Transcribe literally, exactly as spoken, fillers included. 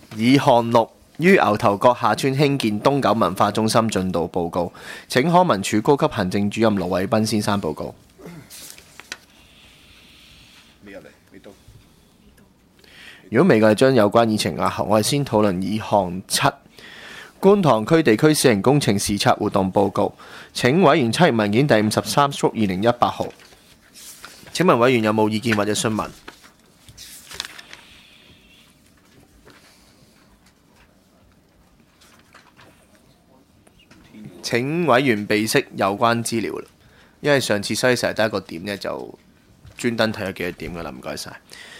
議項六於牛頭角下村興建東九文化中心進度報告，請康文署高級行政主任盧偉斌先生報告。 未入嚟，未到。 如果未嘅，將有關議程押後。我哋先討論議項七，觀塘區地區小型工程視察活動報告。請委員參閱文件第五十三幅二零一八號。請問委員有冇意見或者詢問？請委員備悉有關資料啦，因為上次西成日得一個點呢，就專登睇咗幾個點噶啦，唔該晒。